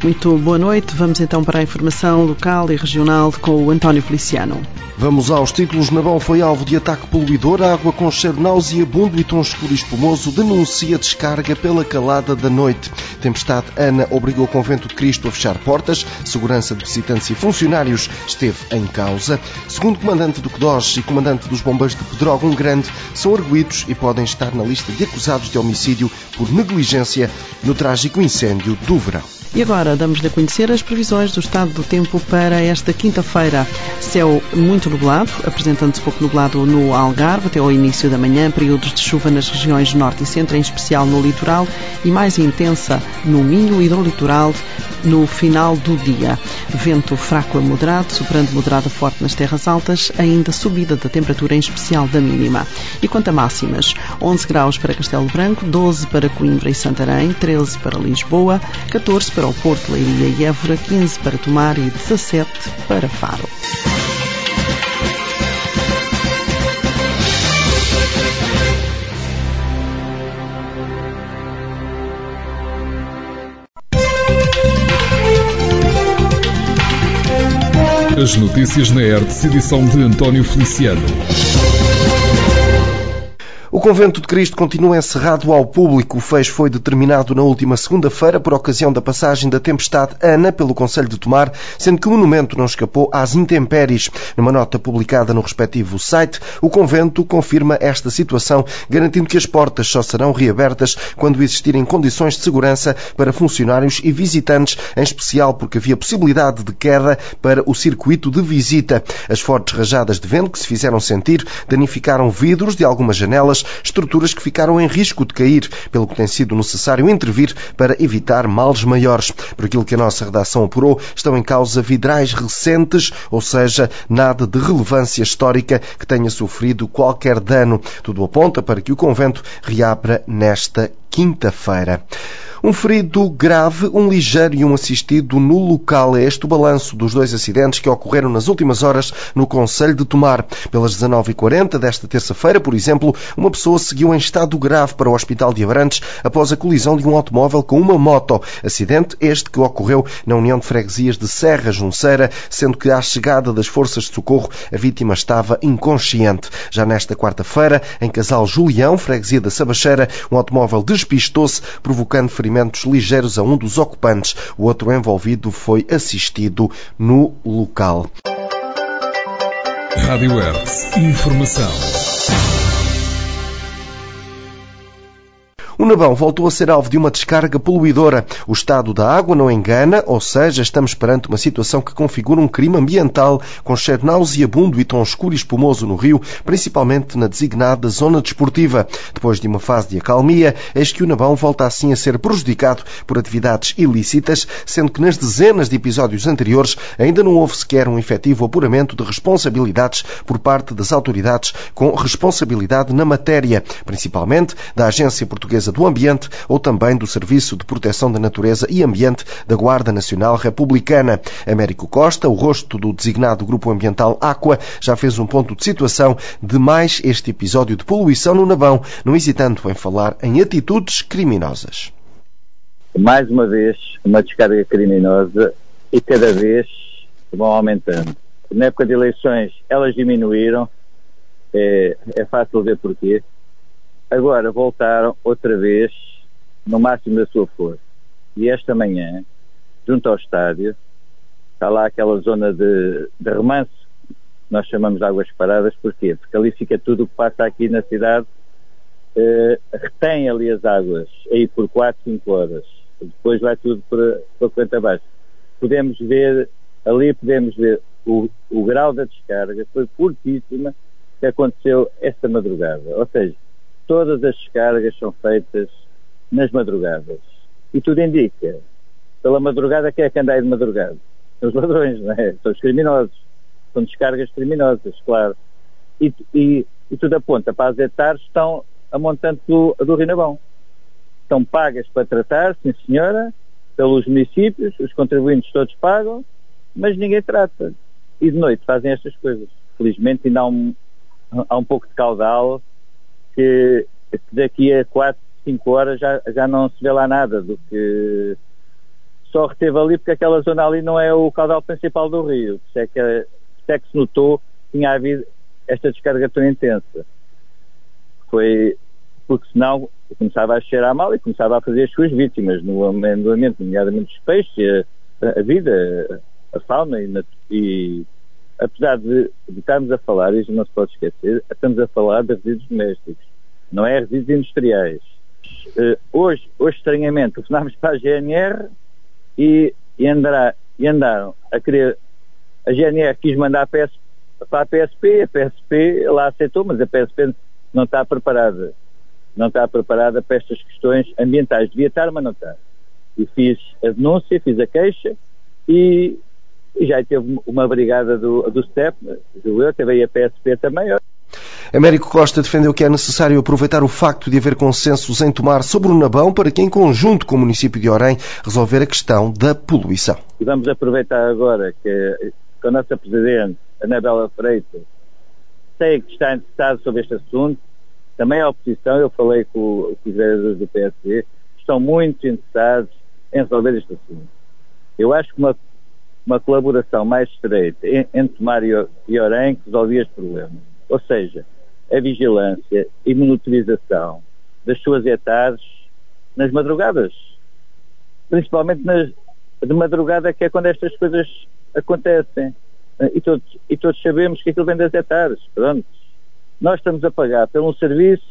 Muito boa noite. Vamos então para a informação local e regional com o António Feliciano. Vamos aos títulos. Nabão foi alvo de ataque poluidor. A água com cheiro nauseabundo e tom escuro e espumoso denuncia descarga pela calada da noite. Tempestade Ana obrigou o Convento de Cristo a fechar portas. Segurança de visitantes e funcionários esteve em causa. Segundo comandante do CDOS e comandante dos bombeiros de Pedrógão Grande, são arguidos e podem estar na lista de acusados de homicídio por negligência no trágico incêndio do verão. E agora damos-lhe a conhecer as previsões do estado do tempo para esta quinta-feira. Céu muito nublado, apresentando-se pouco nublado no Algarve até ao início da manhã, períodos de chuva nas regiões norte e centro, em especial no litoral, e mais intensa no Minho e no litoral no final do dia. Vento fraco a moderado, soprando moderado a forte nas terras altas, ainda subida da temperatura, em especial da mínima. E quanto a máximas, 11 graus para Castelo Branco, 12 para Coimbra e Santarém, 13 para Lisboa, 14 para o Porto, Leiria e Évora, 15 para Tomar e 17 para Faro. As notícias na Hertz, edição de António Feliciano. O Convento de Cristo continua encerrado ao público. O fecho foi determinado na última segunda-feira por ocasião da passagem da tempestade Ana pelo concelho de Tomar, sendo que o monumento não escapou às intempéries. Numa nota publicada no respectivo site, o convento confirma esta situação, garantindo que as portas só serão reabertas quando existirem condições de segurança para funcionários e visitantes, em especial porque havia possibilidade de queda para o circuito de visita. As fortes rajadas de vento que se fizeram sentir danificaram vidros de algumas janelas, estruturas que ficaram em risco de cair, pelo que tem sido necessário intervir para evitar males maiores. Por aquilo que a nossa redação apurou, estão em causa vidrais recentes, ou seja, nada de relevância histórica que tenha sofrido qualquer dano. Tudo aponta para que o convento reabra nesta quinta-feira. Um ferido grave, um ligeiro e um assistido no local. É este o balanço dos dois acidentes que ocorreram nas últimas horas no concelho de Tomar. Pelas 19h40 desta terça-feira, por exemplo, uma pessoa seguiu em estado grave para o Hospital de Abrantes após a colisão de um automóvel com uma moto. Acidente este que ocorreu na União de Freguesias de Serra Junceira, sendo que à chegada das forças de socorro a vítima estava inconsciente. Já nesta quarta-feira, em Casal Julião, freguesia da Sabacheira, um automóvel despistou-se, provocando ferimentos ligeiros a um dos ocupantes. O outro envolvido foi assistido no local. Rádio Hertz. Informação. O Nabão voltou a ser alvo de uma descarga poluidora. O estado da água não engana, ou seja, estamos perante uma situação que configura um crime ambiental com cheiro nauseabundo e tom escuro e espumoso no rio, principalmente na designada zona desportiva. Depois de uma fase de acalmia, eis que o Nabão volta assim a ser prejudicado por atividades ilícitas, sendo que nas dezenas de episódios anteriores ainda não houve sequer um efetivo apuramento de responsabilidades por parte das autoridades com responsabilidade na matéria, principalmente da Agência Portuguesa do Ambiente ou também do Serviço de Proteção da Natureza e Ambiente da Guarda Nacional Republicana. Américo Costa, o rosto do designado Grupo Ambiental Aqua, já fez um ponto de situação de mais este episódio de poluição no Nabão, não hesitando em falar em atitudes criminosas. Mais uma vez, uma descarga criminosa e cada vez vão aumentando. Na época de eleições elas diminuíram, é fácil ver porquê. Agora voltaram outra vez no máximo da sua força. E esta manhã, junto ao estádio, está lá aquela zona de remanso, nós chamamos de águas paradas. Porquê? Porque ali fica tudo o que passa aqui na cidade, retém ali as águas, aí por 4, 5 horas. Depois vai tudo para quanto abaixo. Podemos ver o grau da descarga, foi fortíssima, que aconteceu esta madrugada. Ou seja, todas as descargas são feitas nas madrugadas. E tudo indica, pela madrugada, quem é que anda aí de madrugada? São os ladrões, não é? São os criminosos. São descargas criminosas, claro. E tudo aponta para as hectares estão a montante do Rio Nabão. Estão pagas para tratar, sim senhora, pelos municípios, os contribuintes todos pagam, mas ninguém trata. E de noite fazem estas coisas. Felizmente ainda há um pouco de caudal que daqui a 4, 5 horas já não se vê lá nada do que só reteve ali porque aquela zona ali não é o caudal principal do rio. Isso é que se notou que tinha havido esta descarga tão intensa. Foi porque senão começava a cheirar mal e começava a fazer as suas vítimas no ambiente, nomeadamente os peixes, a vida, a fauna e apesar de estarmos a falar, isso não se pode esquecer, estamos a falar de resíduos domésticos, não é resíduos industriais. Hoje estranhamente, telefonámos para a GNR e andaram a querer. A GNR quis mandar para a PSP lá aceitou, mas a PSP não está preparada. Não está preparada para estas questões ambientais. Devia estar, mas não está. E fiz a denúncia, fiz a queixa e já teve uma brigada do STEP, teve aí a PSP também. Américo Costa defendeu que é necessário aproveitar o facto de haver consensos em Tomar sobre o Nabão para que, em conjunto com o município de Orém, resolver a questão da poluição. E vamos aproveitar agora que a nossa Presidente, Anabela Freitas, sei que está interessada sobre este assunto, também a oposição, eu falei com os vereadores do PSD, estão muito interessados em resolver este assunto. Eu acho que uma colaboração mais estreita entre Tomar e Orém resolvia este problema. Ou seja, a vigilância e monitorização das suas hectares nas madrugadas. Principalmente de madrugada, que é quando estas coisas acontecem. E todos sabemos que aquilo vem das hectares. Pronto. Nós estamos a pagar por um serviço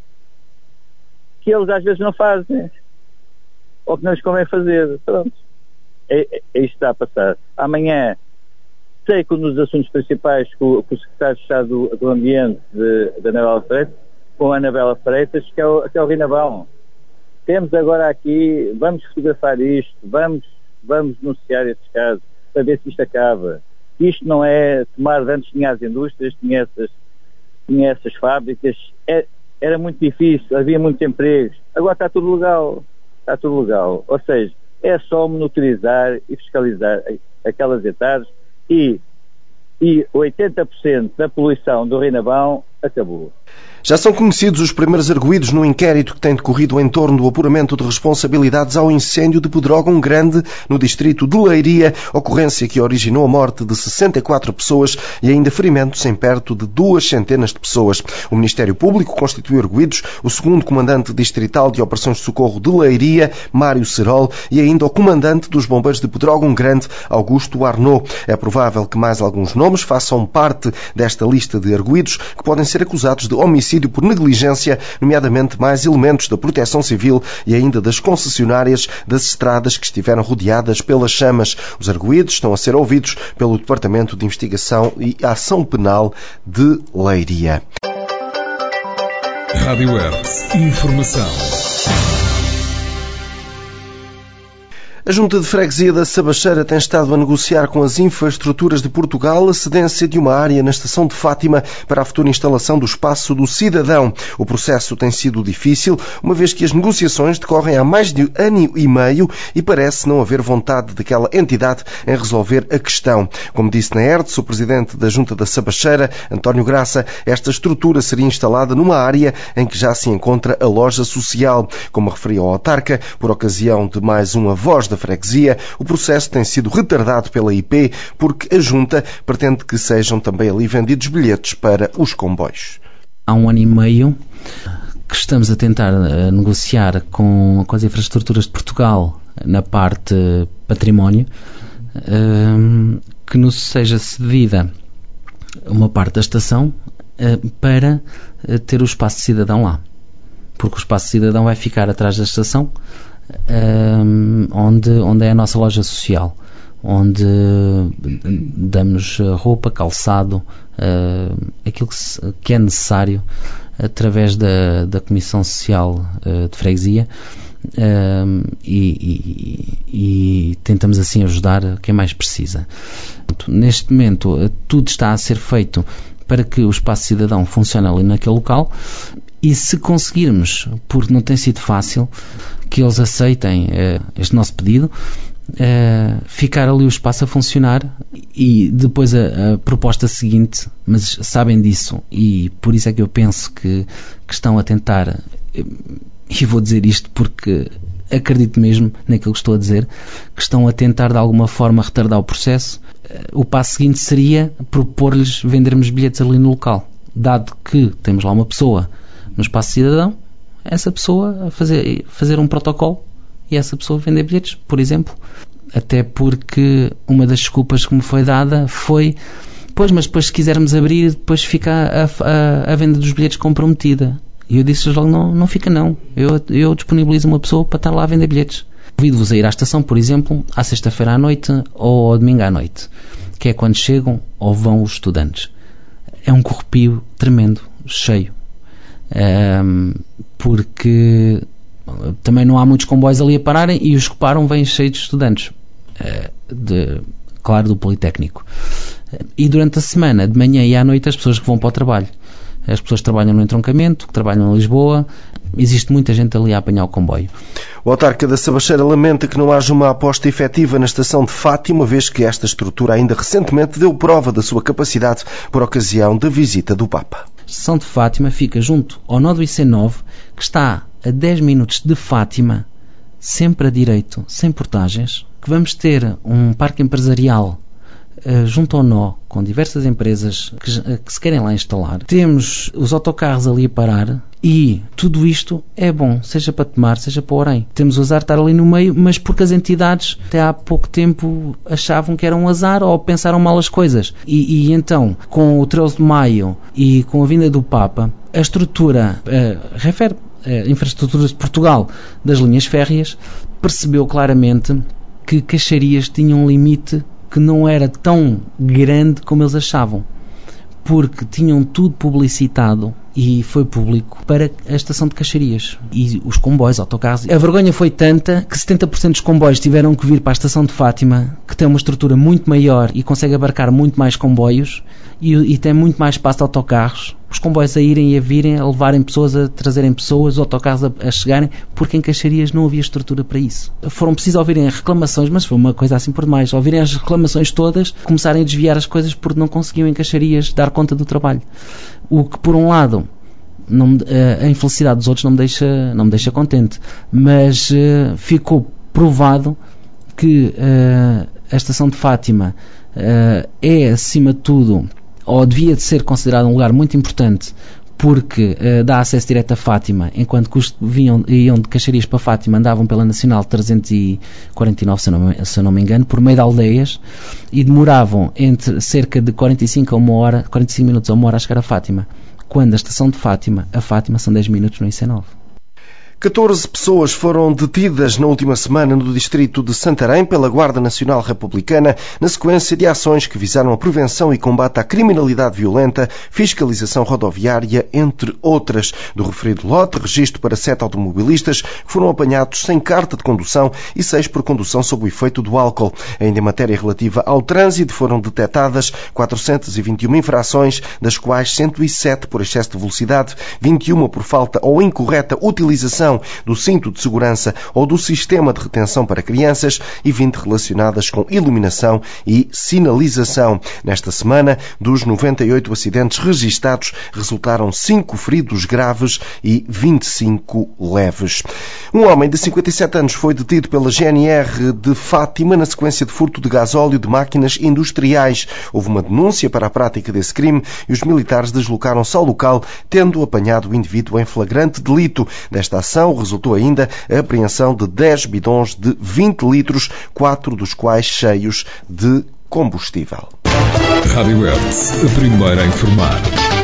que eles às vezes não fazem. Ou que não lhes convém fazer. Pronto. É isto que está a passar. Amanhã, sei que um dos assuntos principais com o Secretário de Estado do Ambiente da Anabela Freitas, com a Anabela Freitas, que é o Rinabão. Temos agora aqui, vamos fotografar isto, vamos denunciar estes casos, para ver se isto acaba. Isto não é Tomar, antes tinha as indústrias, tinha essas fábricas, era muito difícil, havia muitos empregos. Agora está tudo legal. Ou seja, é só monitorizar e fiscalizar aquelas hectares e 80% da poluição do Rinabão acabou. Já são conhecidos os primeiros arguidos no inquérito que tem decorrido em torno do apuramento de responsabilidades ao incêndio de Pedrógão Grande, no distrito de Leiria, ocorrência que originou a morte de 64 pessoas e ainda ferimentos em perto de 200 de pessoas. O Ministério Público constituiu arguidos o segundo comandante distrital de Operações de Socorro de Leiria, Mário Serol, e ainda o comandante dos bombeiros de Pedrógão Grande, Augusto Arnaud. É provável que mais alguns nomes façam parte desta lista de arguidos que podem ser acusados de homicídio por negligência, nomeadamente mais elementos da Proteção Civil e ainda das concessionárias das estradas que estiveram rodeadas pelas chamas. Os arguidos estão a ser ouvidos pelo Departamento de Investigação e Ação Penal de Leiria. Rádio Hertz. Informação. A Junta de Freguesia da Sabacheira tem estado a negociar com as infraestruturas de Portugal a cedência de uma área na Estação de Fátima para a futura instalação do Espaço do Cidadão. O processo tem sido difícil, uma vez que as negociações decorrem há mais de ano e meio e parece não haver vontade daquela entidade em resolver a questão. Como disse na Hertz, o presidente da Junta da Sabacheira, António Graça, esta estrutura seria instalada numa área em que já se encontra a loja social. Como referiu ao autarca, por ocasião de mais uma voz da freguesia, o processo tem sido retardado pela IP porque a Junta pretende que sejam também ali vendidos bilhetes para os comboios. Há 1 ano e meio que estamos a tentar negociar com as infraestruturas de Portugal na parte património que nos seja cedida uma parte da estação para ter o Espaço Cidadão lá. Porque o Espaço Cidadão vai ficar atrás da estação, onde é a nossa loja social, onde damos roupa, calçado, aquilo que é necessário através da Comissão Social de Freguesia, e tentamos assim ajudar quem mais precisa. Neste momento tudo está a ser feito para que o Espaço Cidadão funcione ali naquele local. E se conseguirmos, porque não tem sido fácil, que eles aceitem este nosso pedido, ficar ali o espaço a funcionar e depois a proposta seguinte, mas sabem disso e por isso é que eu penso que estão a tentar, e vou dizer isto porque acredito mesmo naquilo que estou a dizer, que estão a tentar de alguma forma retardar o processo. O passo seguinte seria propor-lhes vendermos bilhetes ali no local. Dado que temos lá uma pessoa no Espaço Cidadão, essa pessoa a fazer um protocolo e essa pessoa vender bilhetes, por exemplo. Até porque uma das desculpas que me foi dada foi: pois, mas depois se quisermos abrir, depois fica a venda dos bilhetes comprometida. E eu disse logo: não fica não. Eu disponibilizo uma pessoa para estar lá a vender bilhetes. Convido-vos a ir à estação, por exemplo, à sexta-feira à noite ou ao domingo à noite, que é quando chegam ou vão os estudantes. É um corrupio tremendo, cheio. Porque também não há muitos comboios ali a pararem e os que param vêm cheios de estudantes. Claro, do Politécnico. E durante a semana, de manhã e à noite, as pessoas que vão para o trabalho. As pessoas que trabalham no entroncamento, que trabalham em Lisboa, existe muita gente ali a apanhar o comboio. O autarca da Sabacheira lamenta que não haja uma aposta efetiva na estação de Fátima, uma vez que esta estrutura ainda recentemente deu prova da sua capacidade por ocasião da visita do Papa. A estação de Fátima fica junto ao nó do IC9, que está a 10 minutos de Fátima, sempre a direito, sem portagens, que vamos ter um parque empresarial junto ao nó, com diversas empresas que se querem lá instalar. Temos os autocarros ali a parar e tudo isto é bom, seja para Tomar, seja para Orém. Temos o azar de estar ali no meio, mas porque as entidades até há pouco tempo achavam que era um azar ou pensaram mal as coisas. E então, com o 13 de Maio e com a vinda do Papa, a estrutura, refere Infraestruturas de Portugal, das linhas férreas, percebeu claramente que Caxarias tinha um limite que não era tão grande como eles achavam, porque tinham tudo publicitado e foi público para a estação de Caxarias e os comboios, autocarros. A vergonha foi tanta que 70% dos comboios tiveram que vir para a estação de Fátima, que tem uma estrutura muito maior e consegue abarcar muito mais comboios e tem muito mais espaço de autocarros. Os comboios a irem e a virem, a levarem pessoas, a trazerem pessoas, os autocarros a chegarem, porque em Caxarias não havia estrutura para isso. Foram precisos ouvirem as reclamações, mas foi uma coisa assim por demais. Ouvirem as reclamações todas, começarem a desviar as coisas porque não conseguiam em Caxarias dar conta do trabalho. O que, por um lado, a infelicidade dos outros não me deixa contente, mas ficou provado que a estação de Fátima é, acima de tudo, ou devia de ser considerado um lugar muito importante, porque dá acesso direto a Fátima, enquanto que os que iam de Caxarias para Fátima andavam pela Nacional 349, se eu não me engano, por meio de aldeias, e demoravam entre cerca de 45 minutos a uma hora a chegar a Fátima, quando a estação de Fátima, a Fátima, são 10 minutos no IC9. 14 pessoas foram detidas na última semana no distrito de Santarém pela Guarda Nacional Republicana na sequência de ações que visaram a prevenção e combate à criminalidade violenta, fiscalização rodoviária, entre outras. Do referido lote, registro para 7 automobilistas que foram apanhados sem carta de condução e 6 por condução sob o efeito do álcool. Ainda em matéria relativa ao trânsito, foram detectadas 421 infrações, das quais 107 por excesso de velocidade, 21 por falta ou incorreta utilização do cinto de segurança ou do sistema de retenção para crianças e 20 relacionadas com iluminação e sinalização. Nesta semana, dos 98 acidentes registados, resultaram 5 feridos graves e 25 leves. Um homem de 57 anos foi detido pela GNR de Fátima na sequência de furto de gasóleo de máquinas industriais. Houve uma denúncia para a prática desse crime e os militares deslocaram-se ao local, tendo apanhado o indivíduo em flagrante delito. Desta ação resultou ainda a apreensão de 10 bidões de 20 litros, 4 dos quais cheios de combustível. Rádio Hertz, a primeira a informar.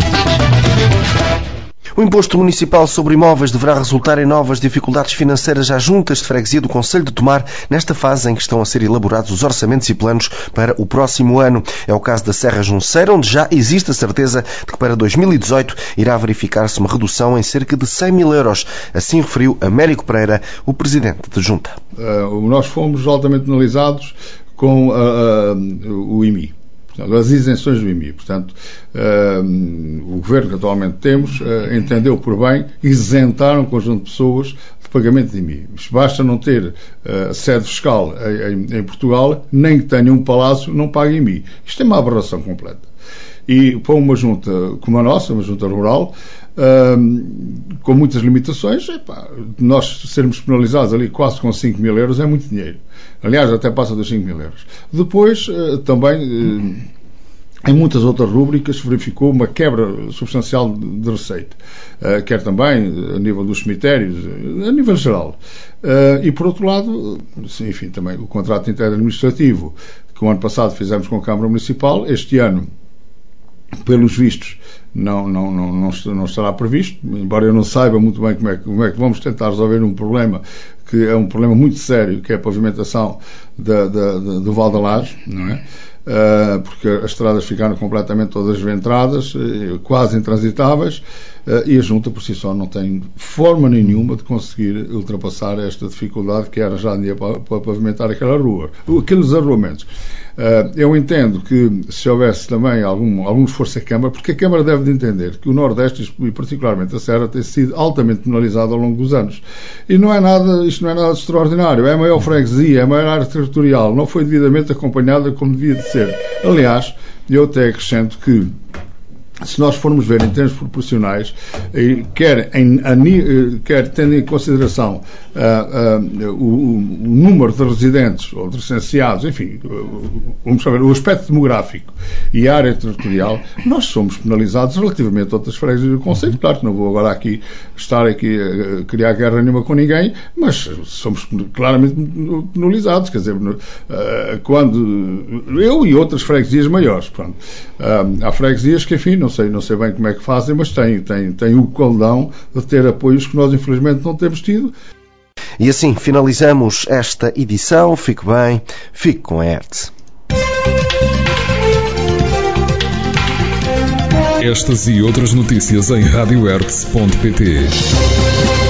O imposto municipal sobre imóveis deverá resultar em novas dificuldades financeiras às juntas de freguesia do Concelho de Tomar, nesta fase em que estão a ser elaborados os orçamentos e planos para o próximo ano. É o caso da Serra Junceira, onde já existe a certeza de que para 2018 irá verificar-se uma redução em cerca de 100 mil euros. Assim referiu Américo Pereira, o presidente da Junta. Nós fomos altamente penalizados com o IMI. As isenções do IMI. Portanto, o governo que atualmente temos entendeu por bem isentar um conjunto de pessoas de pagamento de IMI. Basta não ter sede fiscal em Portugal, nem que tenha um palácio, não paga IMI. Isto é uma aberração completa. E para uma junta como a nossa, uma junta rural, com muitas limitações. Nós sermos penalizados ali quase com 5 mil euros é muito dinheiro. Aliás, até passa dos 5 mil euros. Depois, também, em muitas outras rúbricas, verificou uma quebra substancial de receita, quer também a nível dos cemitérios, a nível geral. E, por outro lado, enfim, também o contrato interadministrativo que o ano passado fizemos com a Câmara Municipal, este ano, pelos vistos, não estará previsto, embora eu não saiba muito bem como é que vamos tentar resolver um problema que é um problema muito sério, que é a pavimentação do Val da Laje, não é? Porque as estradas ficaram completamente todas ventradas, quase intransitáveis, e a Junta por si só não tem forma nenhuma de conseguir ultrapassar esta dificuldade que era já dinheiro para pavimentar aquela rua, aqueles arruamentos. Eu entendo que se houvesse também algum esforço da Câmara, porque a Câmara deve de entender que o Nordeste, e particularmente a Serra, tem sido altamente penalizado ao longo dos anos. E isto não é nada de extraordinário. É a maior freguesia, é a maior área territorial, não foi devidamente acompanhada como devia de ser. Aliás, eu até acrescento que, se nós formos ver em termos proporcionais, quer tendo em consideração o número de residentes ou de licenciados, enfim, vamos saber, o aspecto demográfico e a área territorial, nós somos penalizados relativamente a outras freguesias do concelho. Claro que não vou agora estar aqui a criar guerra nenhuma com ninguém, mas somos claramente penalizados, quer dizer, quando eu e outras freguesias maiores, pronto. Há freguesias que, enfim, não sei bem como é que fazem, mas têm o caldão de ter apoios que nós infelizmente não temos tido. E assim finalizamos esta edição. Fique bem, fique com a ERTE. Estas e outras notícias em radioertz.pt.